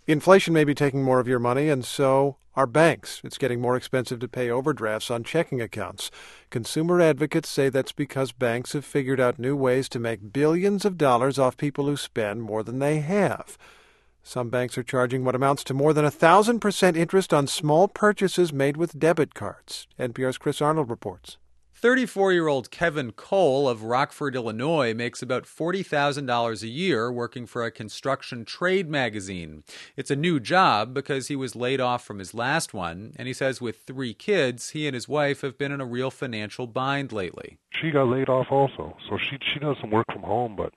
Inflation may be taking more of your money, and so are banks. It's getting more expensive to pay overdrafts on checking accounts. Consumer advocates say that's because banks have figured out new ways to make billions of dollars off people who spend more than they have. Some banks are charging what amounts to more than 1,000% interest on small purchases made with debit cards. NPR's Chris Arnold reports. 34-year-old Kevin Cole of Rockford, Illinois, makes about $40,000 a year working for a construction trade magazine. It's a new job because he was laid off from his last one, and he says with 3 kids, he and his wife have been in a real financial bind lately. She got laid off also, so she does some work from home, but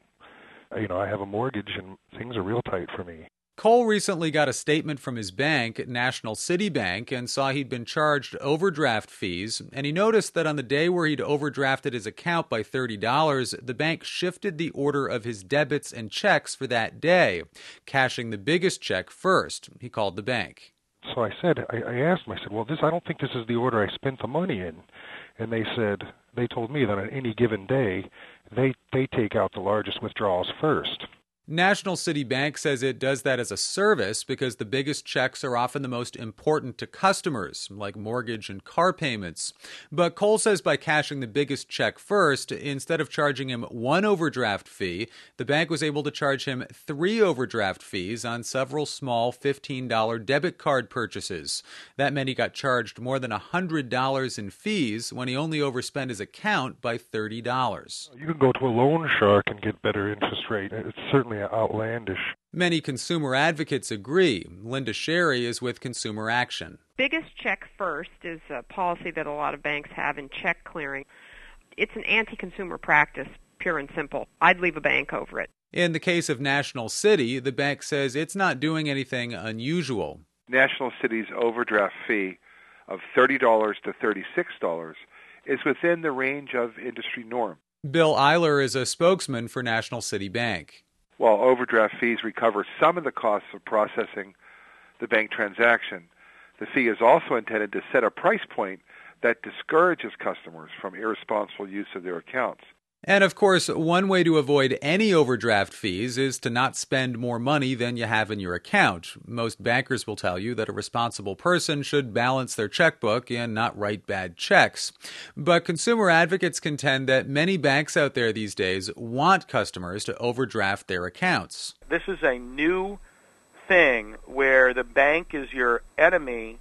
I have a mortgage and things are real tight for me. Cole recently got a statement from his bank, National City Bank, and saw he'd been charged overdraft fees, and he noticed that on the day where he'd overdrafted his account by $30, the bank shifted the order of his debits and checks for that day, cashing the biggest check first. He called the bank. So I asked them, well, I don't think this is the order I spent the money in. And they told me that on any given day, they take out the largest withdrawals first. National City Bank says it does that as a service because the biggest checks are often the most important to customers, like mortgage and car payments. But Cole says by cashing the biggest check first, instead of charging him 1 overdraft fee, the bank was able to charge him 3 overdraft fees on several small $15 debit card purchases. That meant he got charged more than $100 in fees when he only overspent his account by $30. You can go to a loan shark and get better interest rate. It's certainly outlandish. Many consumer advocates agree. Linda Sherry is with Consumer Action. Biggest check first is a policy that a lot of banks have in check clearing. It's an anti-consumer practice, pure and simple. I'd leave a bank over it. In the case of National City, the bank says it's not doing anything unusual. National City's overdraft fee of $30 to $36 is within the range of industry norm. Bill Eiler is a spokesman for National City Bank. While overdraft fees recover some of the costs of processing the bank transaction, the fee is also intended to set a price point that discourages customers from irresponsible use of their accounts. And of course, one way to avoid any overdraft fees is to not spend more money than you have in your account. Most bankers will tell you that a responsible person should balance their checkbook and not write bad checks. But consumer advocates contend that many banks out there these days want customers to overdraft their accounts. This is a new thing where the bank is your enemy,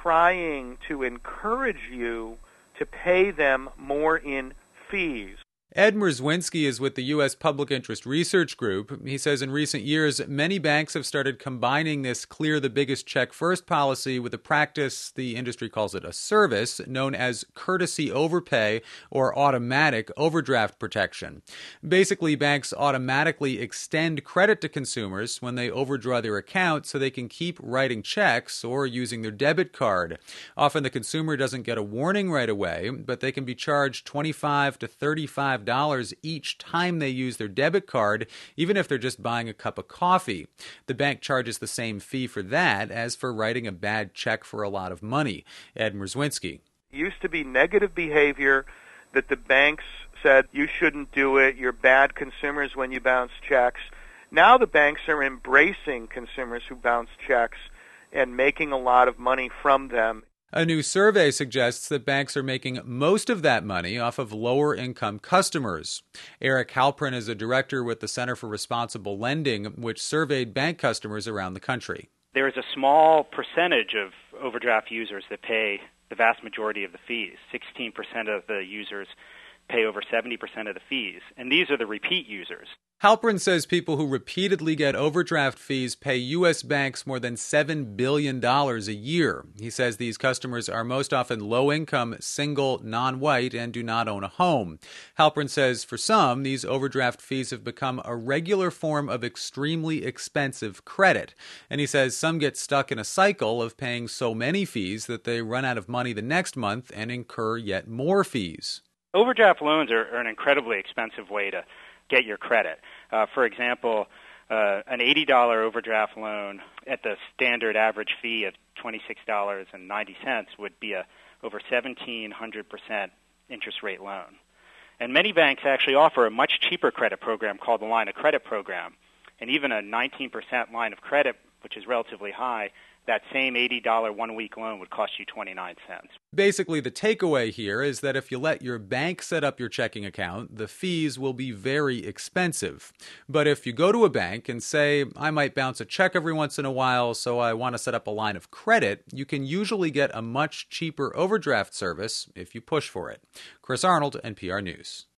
trying to encourage you to pay them more in fees. Ed Mrzwinski is with the U.S. Public Interest Research Group. He says in recent years, many banks have started combining this clear the biggest check first policy with a practice, the industry calls it a service, known as courtesy overpay or automatic overdraft protection. Basically, banks automatically extend credit to consumers when they overdraw their account so they can keep writing checks or using their debit card. Often the consumer doesn't get a warning right away, but they can be charged $25 to $35 each time they use their debit card, even if they're just buying a cup of coffee. The bank charges the same fee for that as for writing a bad check for a lot of money. Ed Mrzwinski. It used to be negative behavior that the banks said you shouldn't do it, you're bad consumers when you bounce checks. Now the banks are embracing consumers who bounce checks and making a lot of money from them. A new survey suggests that banks are making most of that money off of lower-income customers. Eric Halprin is a director with the Center for Responsible Lending, which surveyed bank customers around the country. There is a small percentage of overdraft users that pay the vast majority of the fees. 16% of the users pay over 70% of the fees, and these are the repeat users. Halprin says people who repeatedly get overdraft fees pay U.S. banks more than $7 billion a year. He says these customers are most often low-income, single, non-white, and do not own a home. Halprin says for some, these overdraft fees have become a regular form of extremely expensive credit. And he says some get stuck in a cycle of paying so many fees that they run out of money the next month and incur yet more fees. Overdraft loans are an incredibly expensive way to get your credit. For example, an $80 overdraft loan at the standard average fee of $26.90 would be a over 1,700% interest rate loan. And many banks actually offer a much cheaper credit program called the Line of Credit program. And even a 19% line of credit which is relatively high, that same $80 one-week loan would cost you 29 cents. Basically, the takeaway here is that if you let your bank set up your checking account, the fees will be very expensive. But if you go to a bank and say, I might bounce a check every once in a while, so I want to set up a line of credit, you can usually get a much cheaper overdraft service if you push for it. Chris Arnold, NPR News.